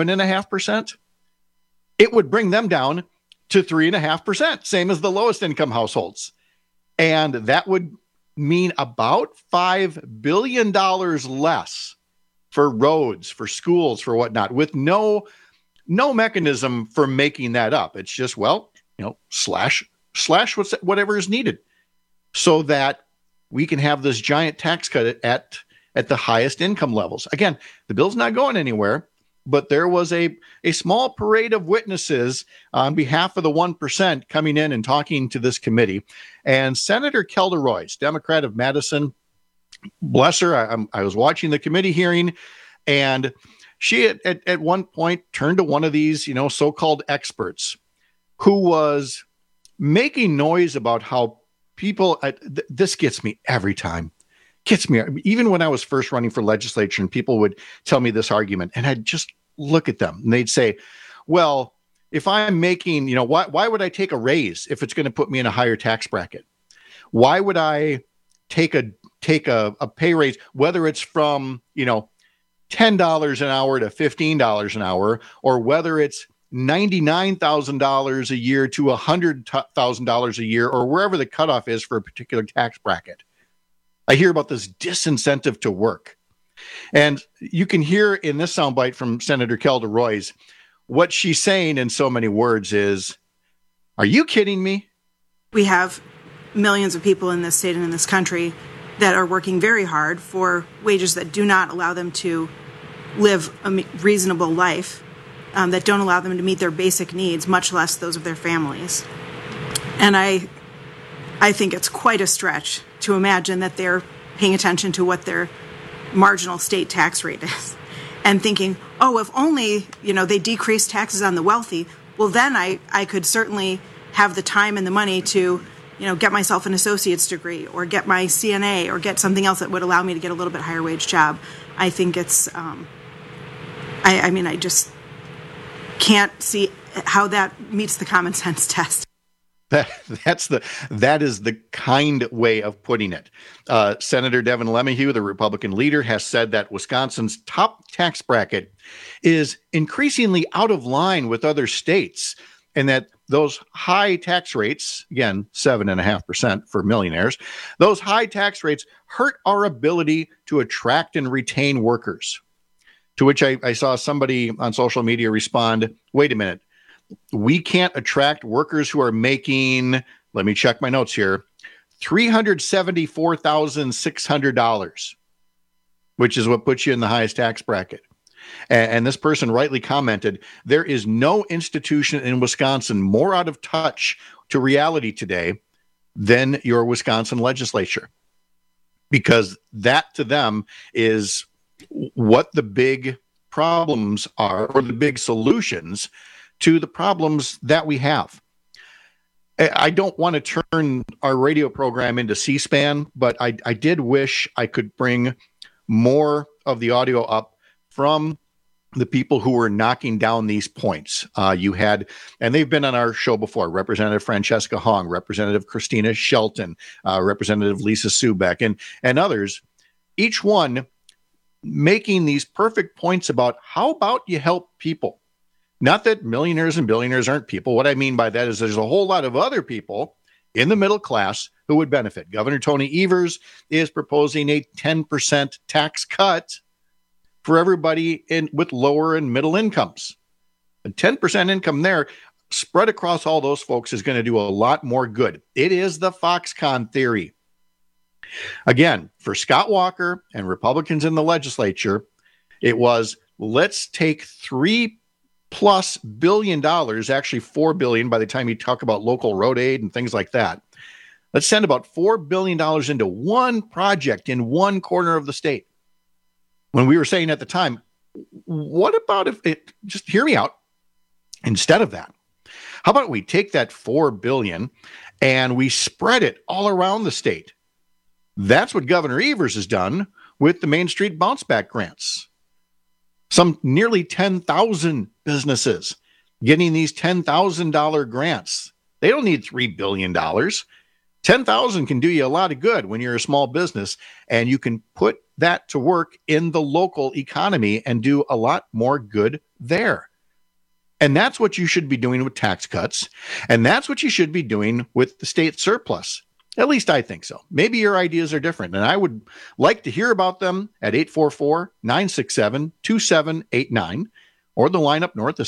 7.5%, it would bring them down to 3.5%, same as the lowest income households. And that would mean about $5 billion less for roads, for schools, for whatnot, with no mechanism for making that up. It's just, slash whatever is needed so that we can have this giant tax cut at the highest income levels. Again, the bill's not going anywhere, but there was a small parade of witnesses on behalf of the 1% coming in and talking to this committee. And Senator Kelda Roys, Democrat of Madison, bless her, I was watching the committee hearing, and she at one point turned to one of these, so-called experts who was making noise about how people, this gets me every time. Gets me, even when I was first running for legislature and people would tell me this argument, and I'd just look at them and they'd say, well, if I'm making, why would I take a raise if it's going to put me in a higher tax bracket? Why would I take a pay raise, whether it's from, $10 an hour to $15 an hour, or whether it's $99,000 a year to $100,000 a year, or wherever the cutoff is for a particular tax bracket. I hear about this disincentive to work. And you can hear in this soundbite from Senator Kelda Roys, what she's saying in so many words is, are you kidding me? We have millions of people in this state and in this country that are working very hard for wages that do not allow them to live a reasonable life, that don't allow them to meet their basic needs, much less those of their families. And I think it's quite a stretch to imagine that they're paying attention to what their marginal state tax rate is and thinking, oh, if only, they decrease taxes on the wealthy, well, then I could certainly have the time and the money to, get myself an associate's degree or get my CNA or get something else that would allow me to get a little bit higher wage job. I think it's, I mean, I just can't see how that meets the common sense test. That is the kind way of putting it. Senator Devin LeMahieu, the Republican leader, has said that Wisconsin's top tax bracket is increasingly out of line with other states, and that those high tax rates, again, 7.5% for millionaires, those high tax rates hurt our ability to attract and retain workers. To which I saw somebody on social media respond, wait a minute, we can't attract workers who are making, let me check my notes here, $374,600, which is what puts you in the highest tax bracket. And this person rightly commented, there is no institution in Wisconsin more out of touch to reality today than your Wisconsin legislature, because that to them is what the big problems are, or the big solutions to the problems that we have. I don't want to turn our radio program into C-SPAN, but I did wish I could bring more of the audio up from the people who were knocking down these points. You had, and they've been on our show before, Representative Francesca Hong, Representative Christina Shelton, Representative Lisa Subeck, and others, each one making these perfect points about how about you help people. Not that millionaires and billionaires aren't people. What I mean by that is there's a whole lot of other people in the middle class who would benefit. Governor Tony Evers is proposing a 10% tax cut for everybody with lower and middle incomes. A 10% income there spread across all those folks is going to do a lot more good. It is the Foxconn theory. Again, for Scott Walker and Republicans in the legislature, it was, let's take $3+ billion, actually $4 billion by the time you talk about local road aid and things like that. Let's send about $4 billion into one project in one corner of the state. When we were saying at the time, what about if it, just hear me out, instead of that, how about we take that $4 billion and we spread it all around the state? That's what Governor Evers has done with the Main Street Bounce Back grants. Some nearly 10,000 businesses getting these $10,000 grants. They don't need $3 billion. 10,000 can do you a lot of good when you're a small business, and you can put that to work in the local economy and do a lot more good there. And that's what you should be doing with tax cuts. And that's what you should be doing with the state surplus. At least I think so. Maybe your ideas are different, and I would like to hear about them at 844-967-2789, or the line up north is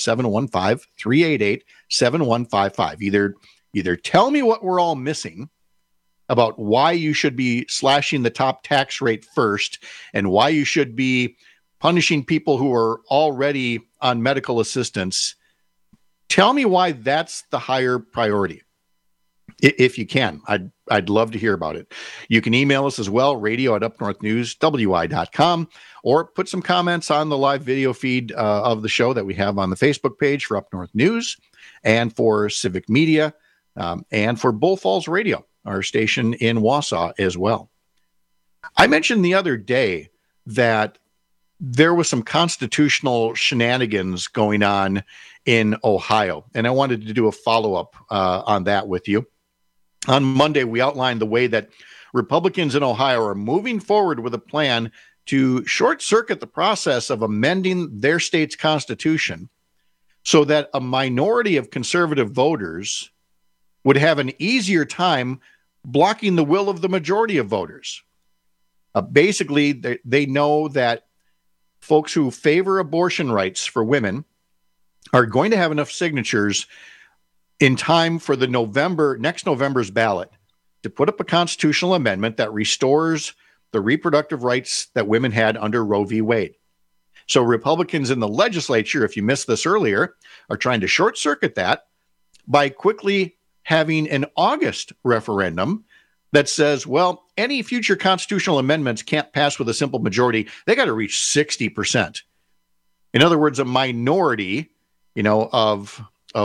715-388-7155. Either tell me what we're all missing about why you should be slashing the top tax rate first and why you should be punishing people who are already on medical assistance. Tell me why that's the higher priority. If you can, I'd love to hear about it. You can email us as well, radio@upnorthnewswi.com, or put some comments on the live video feed of the show that we have on the Facebook page for Up North News and for Civic Media and for Bull Falls Radio, our station in Wausau as well. I mentioned the other day that there was some constitutional shenanigans going on in Ohio, and I wanted to do a follow-up on that with you. On Monday, we outlined the way that Republicans in Ohio are moving forward with a plan to short-circuit the process of amending their state's constitution so that a minority of conservative voters would have an easier time blocking the will of the majority of voters. Basically, they know that folks who favor abortion rights for women are going to have enough signatures in time for the next November's ballot to put up a constitutional amendment that restores the reproductive rights that women had under Roe v. Wade. So Republicans in the legislature, if you missed this earlier, are trying to short circuit that by quickly having an August referendum that says, well, any future constitutional amendments can't pass with a simple majority. They got to reach 60%. In other words, a minority, of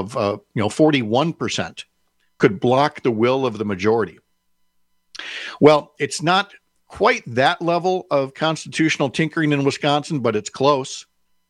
41% could block the will of the majority. Well, it's not quite that level of constitutional tinkering in Wisconsin, but it's close.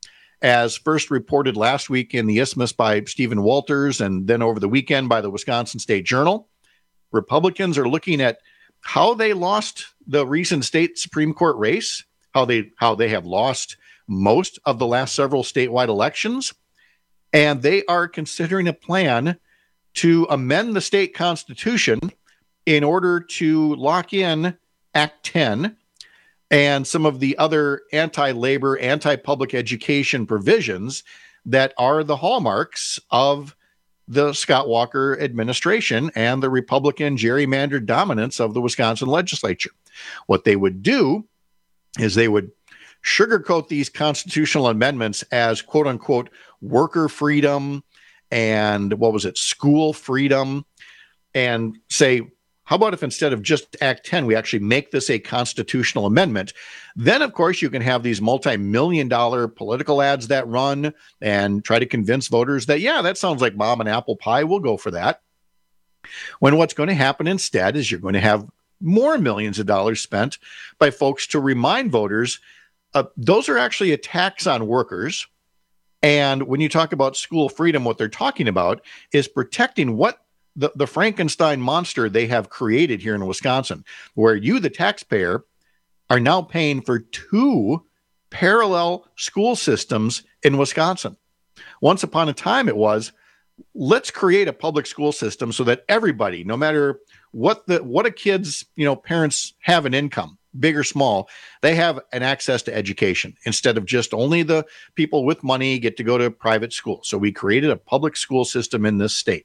as first reported last week in the Isthmus by Stephen Walters and then over the weekend by the Wisconsin State Journal, Republicans are looking at how they lost the recent state Supreme Court race, how they have lost most of the last several statewide elections, and they are considering a plan to amend the state constitution in order to lock in Act 10 and some of the other anti-labor, anti-public education provisions that are the hallmarks of the Scott Walker administration and the Republican gerrymandered dominance of the Wisconsin legislature. What they would do is they would sugarcoat these constitutional amendments as quote unquote worker freedom and school freedom, and say, how about if instead of just Act 10, we actually make this a constitutional amendment? Then, of course, you can have these multi-million-dollar political ads that run and try to convince voters that, yeah, that sounds like mom and apple pie. We'll go for that. When what's going to happen instead is you're going to have more millions of dollars spent by folks to remind voters those are actually attacks on workers. And when you talk about school freedom, what they're talking about is protecting what the Frankenstein monster they have created here in Wisconsin, where you, the taxpayer, are now paying for 2 parallel school systems in Wisconsin. Once upon a time, it was, let's create a public school system so that everybody, no matter what a kid's parents have an income, big or small, they have an access to education instead of just only the people with money get to go to private school. So we created a public school system in this state.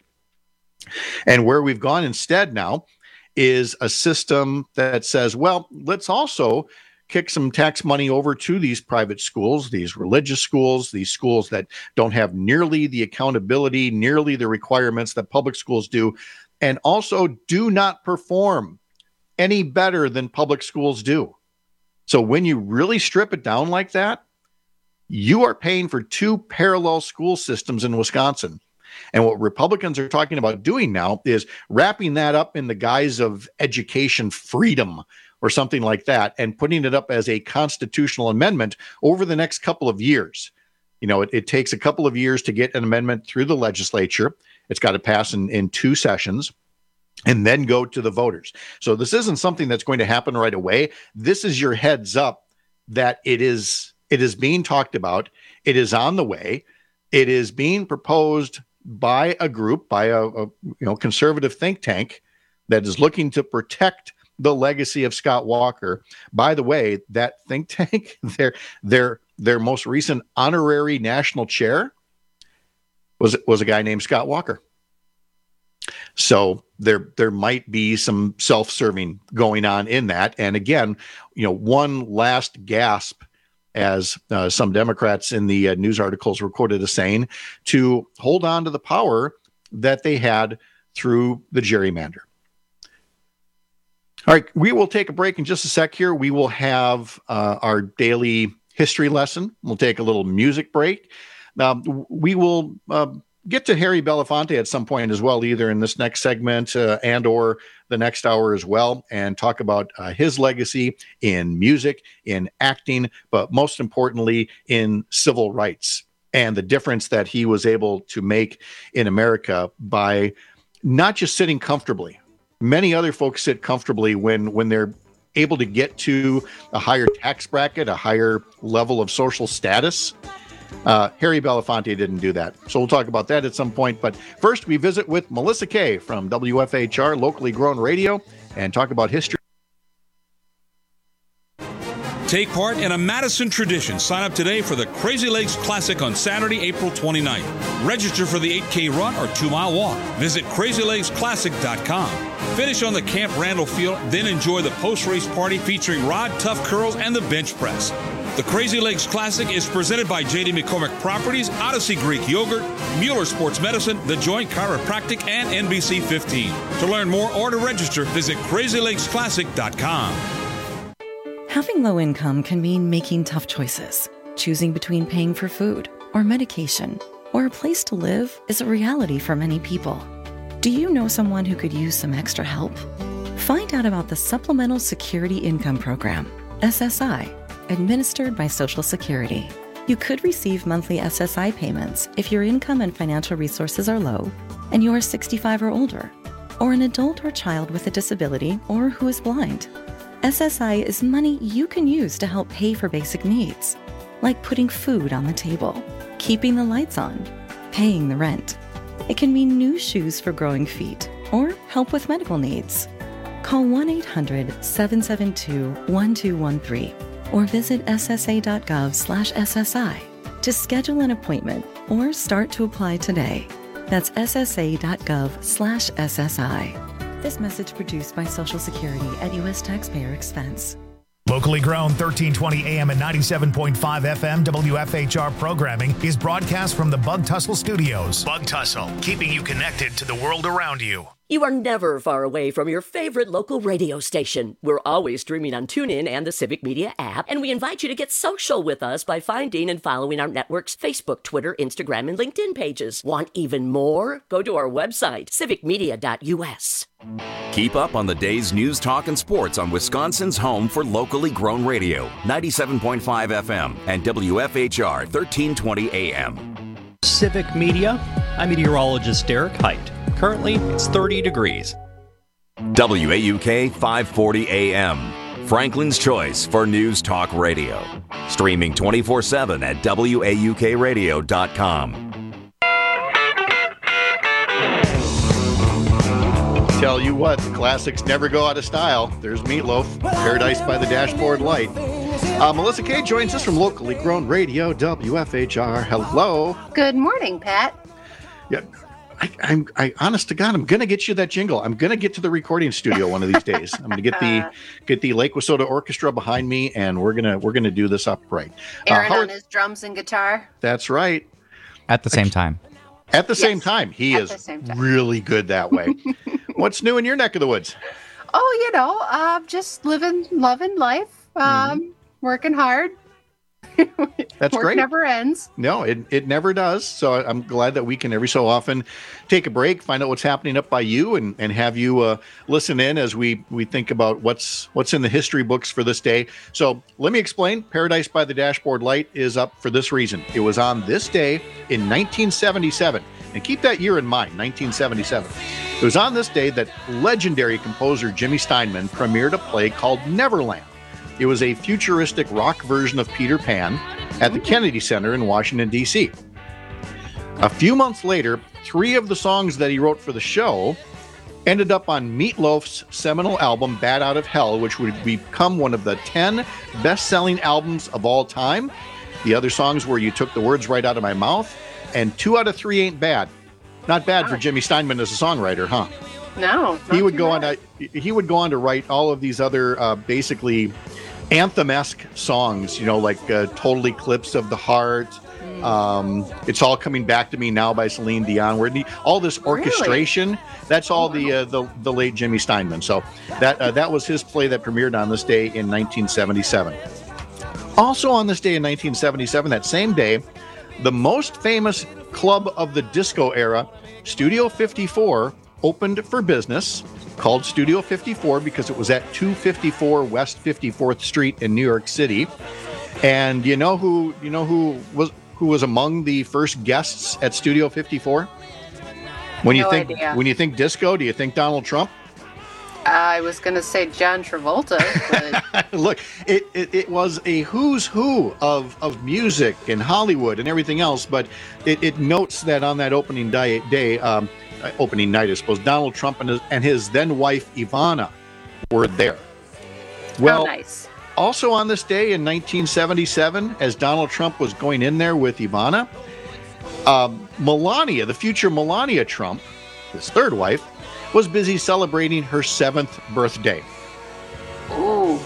And where we've gone instead now is a system that says, well, let's also kick some tax money over to these private schools, these religious schools, these schools that don't have nearly the accountability, nearly the requirements that public schools do, and also do not perform any better than public schools do. So when you really strip it down like that, you are paying for 2 parallel school systems in Wisconsin. And what Republicans are talking about doing now is wrapping that up in the guise of education freedom or something like that and putting it up as a constitutional amendment over the next couple of years. It takes a couple of years to get an amendment through the legislature. It's got to pass in 2 sessions and then go to the voters. So this isn't something that's going to happen right away. This is your heads up that it is being talked about. It is on the way. It is being proposed by a group, by a conservative think tank that is looking to protect the legacy of Scott Walker. By the way, that think tank, their most recent honorary national chair was a guy named Scott Walker. So there might be some self-serving going on in that. And again, one last gasp, as some Democrats in the news articles were quoted as saying, to hold on to the power that they had through the gerrymander. All right, we will take a break in just a sec here. We will have our daily history lesson. We'll take a little music break. We will get to Harry Belafonte at some point as well, either in this next segment and or the next hour as well, and talk about his legacy in music, in acting, but most importantly in civil rights and the difference that he was able to make in America by not just sitting comfortably. Many other folks sit comfortably when they're able to get to a higher tax bracket, a higher level of social status. Harry Belafonte didn't do that. So we'll talk about that at some point. But first, we visit with Melissa Kay from WFHR, locally grown radio, and talk about history. Take part in a Madison tradition. Sign up today for the Crazy Lakes Classic on Saturday, April 29th. Register for the 8K run or 2-mile walk. Visit crazylakesclassic.com. Finish on the Camp Randall field, then enjoy the post-race party featuring Rod, Tough Curls, and the bench press. The Crazy Lakes Classic is presented by J.D. McCormick Properties, Odyssey Greek Yogurt, Mueller Sports Medicine, The Joint Chiropractic, and NBC 15. To learn more or to register, visit crazylakesclassic.com. Having low income can mean making tough choices. Choosing between paying for food or medication or a place to live is a reality for many people. Do you know someone who could use some extra help? Find out about the Supplemental Security Income Program, SSI, administered by Social Security. You could receive monthly SSI payments if your income and financial resources are low and you are 65 or older, or an adult or child with a disability or who is blind. SSI is money you can use to help pay for basic needs, like putting food on the table, keeping the lights on, paying the rent. It can mean new shoes for growing feet or help with medical needs. Call 1-800-772-1213 or visit ssa.gov/SSI to schedule an appointment or start to apply today. That's ssa.gov/SSI. This message produced by Social Security at U.S. taxpayer expense. Locally grown 1320 AM and 97.5 FM WFHR programming is broadcast from the Bug Tussle Studios. Bug Tussle, keeping you connected to the world around you. You are never far away from your favorite local radio station. We're always streaming on TuneIn and the Civic Media app, and we invite you to get social with us by finding and following our network's Facebook, Twitter, Instagram, and LinkedIn pages. Want even more? Go to our website, civicmedia.us. Keep up on the day's news, talk, and sports on Wisconsin's home for locally grown radio, 97.5 FM and WFHR 1320 AM. Civic Media, I'm meteorologist Derek Height. Currently, it's 30 degrees. WAUK 540 AM, Franklin's choice for news talk radio. Streaming 24/7 at WAUKradio.com. Tell you what, the classics never go out of style. There's Meatloaf, Paradise by the Dashboard Light. Melissa Kay joins us from locally grown radio, WFHR. Hello. Good morning, Pat. Yeah, I honest to God, I'm going to get you that jingle. I'm going to get to the recording studio one of these days. I'm going to get the Lake Wissota Orchestra behind me, and we're gonna do this up right. Aaron on his drums and guitar. That's right. At the same time. At the same time. He is really good that way. What's new in your neck of the woods? Oh, just loving life, working hard. That's Work great. Never ends. No, it never does. So I'm glad that we can every so often take a break, find out what's happening up by you, and have you listen in as we think about what's in the history books for this day. So let me explain. Paradise by the Dashboard Light is up for this reason. It was on this day in 1977. And keep that year in mind, 1977. It was on this day that legendary composer Jimmy Steinman premiered a play called Neverland. It was a futuristic rock version of Peter Pan at the Kennedy Center in Washington, D.C. A few months later, 3 of the songs that he wrote for the show ended up on Meatloaf's seminal album, Bat Out of Hell, which would become one of the 10 best-selling albums of all time. The other songs were You Took the Words Right Out of My Mouth and 2 Out of 3 Ain't Bad. Not bad for Jimmy Steinman as a songwriter, huh? No. He would go on to write all of these other basically anthem-esque songs, like Total Eclipse of the Heart, It's All Coming Back to Me Now by Celine Dion, where all this orchestration, that's all the late Jimmy Steinman. So that was his play that premiered on this day in 1977. Also on this day in 1977, that same day, the most famous club of the disco era, Studio 54, opened for business, called Studio 54 because it was at 254 West 54th Street in New York City. And you know who was among the first guests at Studio 54? When you think disco, do you think Donald Trump? I was going to say John Travolta. But... Look, it was a who's who of music and Hollywood and everything else, but it notes that on that opening night, I suppose, Donald Trump and his then wife Ivana were there. Well, nice. Also on this day in 1977, as Donald Trump was going in there with Ivana, Melania, the future Melania Trump, his third wife, was busy celebrating her 7th birthday. Ooh.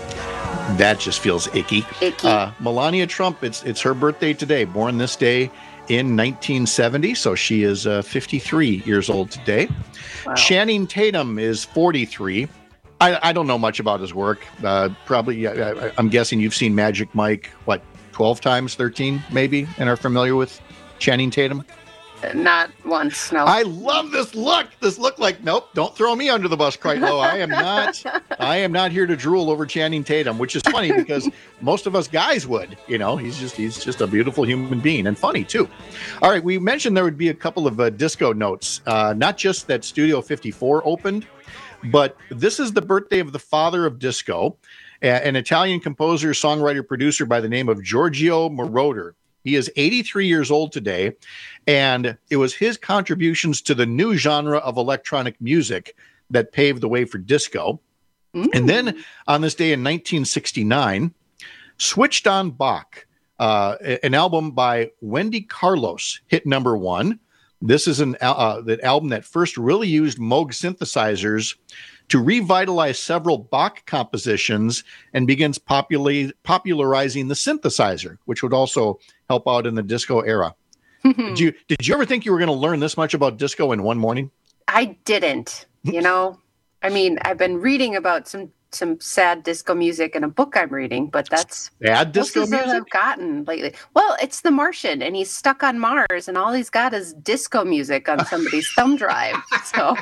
That just feels icky. Melania Trump, it's her birthday today, born this day in 1970, so she is 53 years old today. Wow. Channing Tatum is 43. I don't know much about his work. Probably, I'm guessing you've seen Magic Mike, 12 times, 13 maybe, and are familiar with Channing Tatum? Not once, no. I love this look. This look like, nope, don't throw me under the bus, Kreitlow. I am not here to drool over Channing Tatum, which is funny because most of us guys would. He's just a beautiful human being and funny too. All right, we mentioned there would be a couple of disco notes, not just that Studio 54 opened, but this is the birthday of the father of disco, an Italian composer, songwriter, producer by the name of Giorgio Moroder. He is 83 years old today, and it was his contributions to the new genre of electronic music that paved the way for disco. And then on this day in 1969, Switched on Bach, an album by Wendy Carlos, hit number 1. This is an album that first really used Moog synthesizers to revitalize several Bach compositions and begins popularizing the synthesizer, which would also help out in the disco era. Did you ever think you were going to learn this much about disco in one morning? I didn't. I mean, I've been reading about some sad disco music in a book I'm reading, but that's sad disco music I've gotten lately. Well, it's The Martian, and he's stuck on Mars, and all he's got is disco music on somebody's thumb drive. So,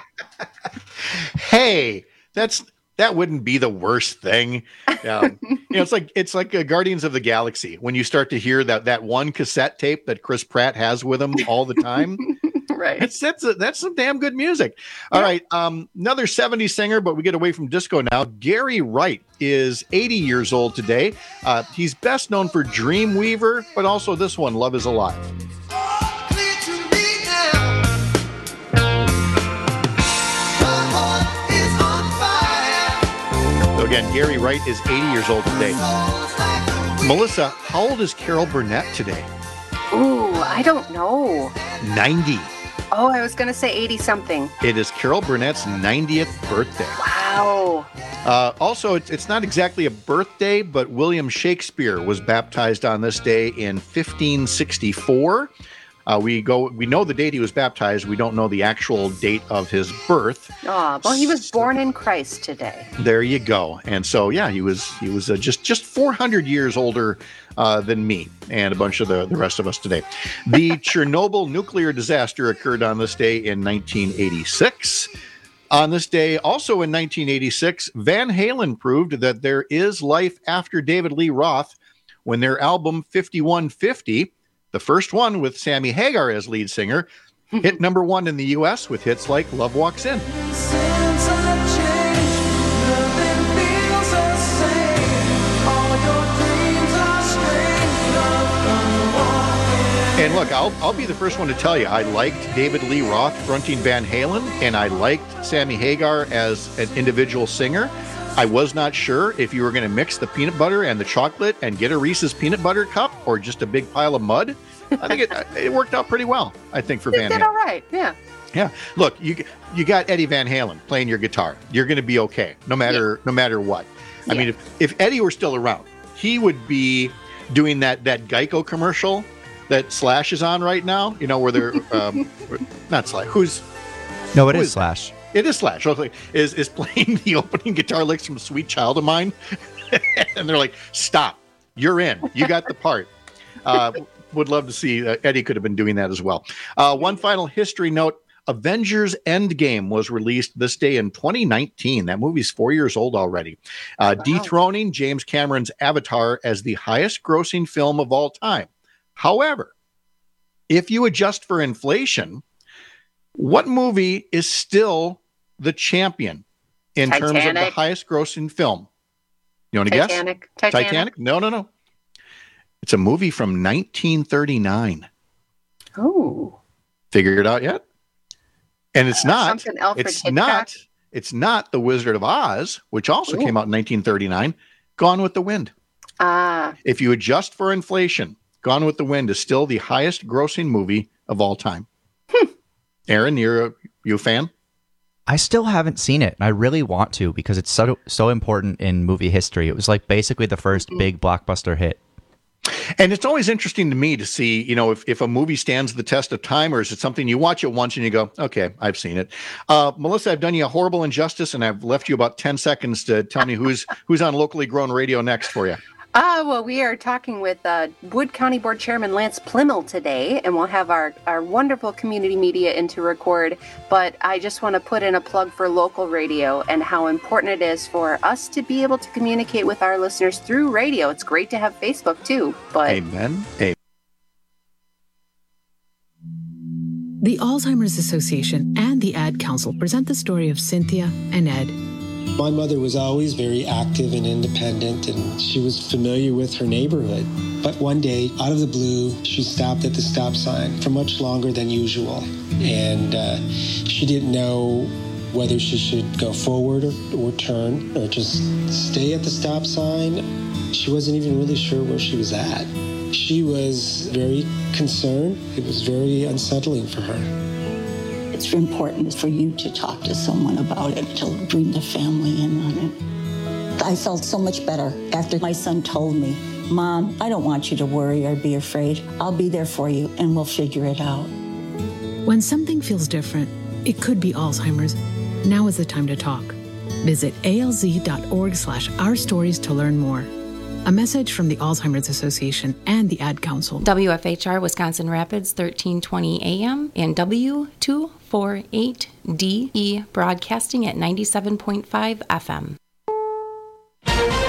hey, that wouldn't be the worst thing. It's like Guardians of the Galaxy when you start to hear that one cassette tape that Chris Pratt has with him all the time. Right. That's some damn good music. All right. Another 70s singer, but we get away from disco now. Gary Wright is 80 years old today. He's best known for Dreamweaver, but also this one, Love Is Alive. So again, Gary Wright is 80 years old today. Melissa, how old is Carol Burnett today? Ooh, I don't know. 90. Oh, I was going to say 80-something. It is Carol Burnett's 90th birthday. Wow. Also, it's not exactly a birthday, but William Shakespeare was baptized on this day in 1564. We know the date he was baptized. We don't know the actual date of his birth. Oh, well, he was born in Christ today. There you go. And so, yeah, he was just 400 years older than me and a bunch of the rest of us today. The Chernobyl nuclear disaster occurred on this day in 1986. On this day, also in 1986, Van Halen proved that there is life after David Lee Roth when their album 5150, the first one with Sammy Hagar as lead singer, hit number 1 in the U.S. with hits like Love Walks In. And look, I'll be the first one to tell you, I liked David Lee Roth fronting Van Halen, and I liked Sammy Hagar as an individual singer. I was not sure if you were going to mix the peanut butter and the chocolate and get a Reese's peanut butter cup or just a big pile of mud. I think it worked out pretty well, I think, for Van Halen. It did all right, yeah. Yeah. Look, you got Eddie Van Halen playing your guitar. You're going to be okay, no matter what. I mean, if Eddie were still around, he would be doing that Geico commercial that Slash is on right now, where they're not Slash. No, it is Slash. It is Slash. Is playing the opening guitar licks from Sweet Child of Mine. And they're like, stop, you're in. You got the part. Would love to see Eddie could have been doing that as well. One final history note. Avengers Endgame was released this day in 2019. That movie's 4 years old already. Dethroning James Cameron's Avatar as the highest grossing film of all time. However, if you adjust for inflation, what movie is still the champion in terms of the highest grossing film? You want to guess? Titanic? No. It's a movie from 1939. Oh. Figure it out yet? And it's not. Hitchcock. It's not The Wizard of Oz, which also came out in 1939. Gone with the Wind. If you adjust for inflation, Gone with the Wind is still the highest grossing movie of all time. Aaron, you a fan? I still haven't seen it. I really want to because it's so important in movie history. It was like basically the first big blockbuster hit. And it's always interesting to me to see, if a movie stands the test of time, or is it something you watch it once and you go, okay, I've seen it. Melissa, I've done you a horrible injustice, and I've left you about 10 seconds to tell me who's on Locally Grown Radio next for you. Well, we are talking with Wood County Board Chairman Lance Plimmel today, and we'll have our wonderful community media in to record. But I just want to put in a plug for local radio and how important it is for us to be able to communicate with our listeners through radio. It's great to have Facebook, too. But Amen. The Alzheimer's Association and the Ad Council present the story of Cynthia and Ed. My mother was always very active and independent, and she was familiar with her neighborhood. But one day, out of the blue, she stopped at the stop sign for much longer than usual. And she didn't know whether she should go forward or turn or just stay at the stop sign. She wasn't even really sure where she was at. She was very concerned. It was very unsettling for her. It's important for you to talk to someone about it, to bring the family in on it. I felt so much better after my son told me, Mom, I don't want you to worry or be afraid. I'll be there for you and we'll figure it out. When something feels different, it could be Alzheimer's. Now is the time to talk. Visit alz.org/ourstories to learn more. A message from the Alzheimer's Association and the Ad Council. WFHR Wisconsin Rapids, 1320 AM and W248DE broadcasting at 97.5 FM.